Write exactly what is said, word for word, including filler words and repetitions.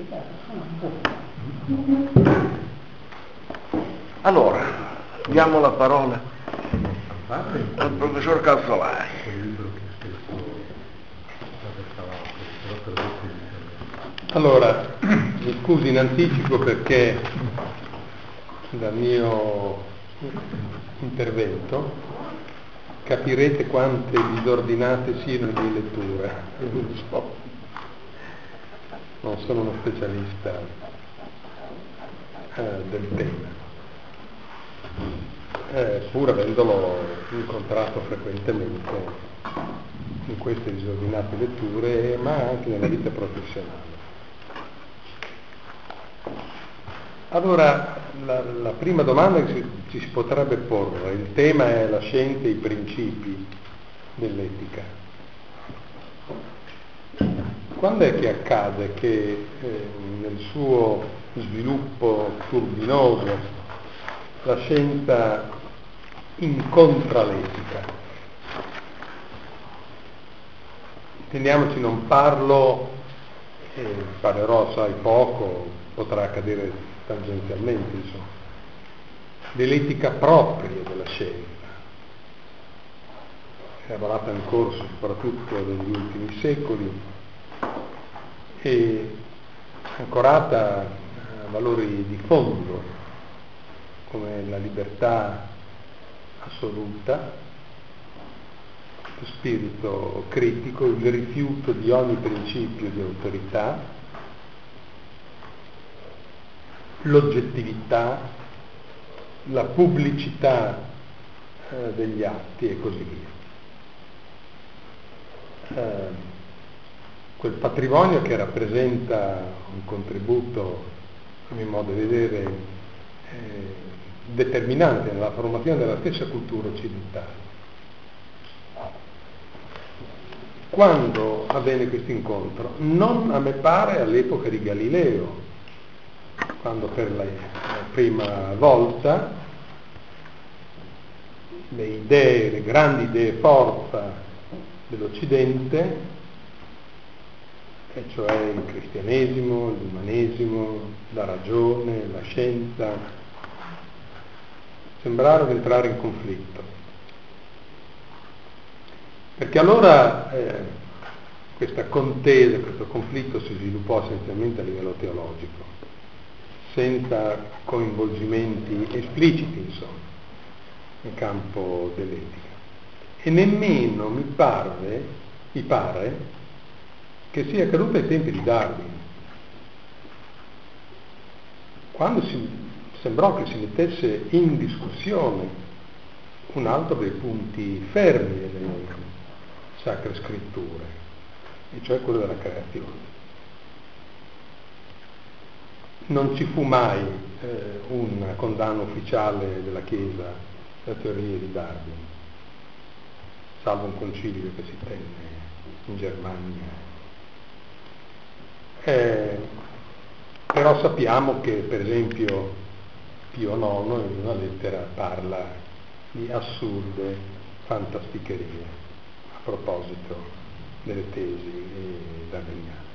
Allora, diamo la parola al professor Calzolari. Allora, mi scusi in anticipo perché dal mio intervento capirete quante disordinate siano le mie letture. Non so, non sono uno specialista eh, del tema, eh, pur avendolo incontrato frequentemente in queste disordinate letture, ma anche nella vita professionale. Allora, la, la prima domanda che ci, ci si potrebbe porre, il tema è la scienza e i principi dell'etica. Quando è che accade che eh, nel suo sviluppo turbinoso la scienza incontra l'etica? Intendiamoci, non parlo, eh, parlerò assai poco, potrà accadere tangenzialmente, insomma, dell'etica propria della scienza, elaborata nel corso soprattutto degli ultimi secoli e ancorata a valori di fondo come la libertà assoluta, lo spirito critico, il rifiuto di ogni principio di autorità, l'oggettività, la pubblicità eh, degli atti e così via. Eh, quel patrimonio che rappresenta un contributo, a mio modo di vedere, eh, determinante nella formazione della stessa cultura occidentale. Quando avvenne questo incontro? Non, a me pare, all'epoca di Galileo, quando per la prima volta le idee, le grandi idee forza dell'Occidente, e cioè il cristianesimo, l'umanesimo, la ragione, la scienza, sembrarono entrare in conflitto. Perché allora eh, questa contesa, questo conflitto si sviluppò essenzialmente a livello teologico, senza coinvolgimenti espliciti, insomma, nel campo dell'etica. E nemmeno mi parve, mi pare, che sia accaduto ai tempi di Darwin, quando si, sembrò che si mettesse in discussione un altro dei punti fermi delle Sacre Scritture, e cioè quello della creazione. Non ci fu mai eh, una condanna ufficiale della Chiesa della teoria di Darwin, salvo un concilio che si tenne in Germania. Eh, però sappiamo che, per esempio, Pio nono in una lettera parla di assurde fantasticherie a proposito delle tesi darwiniane.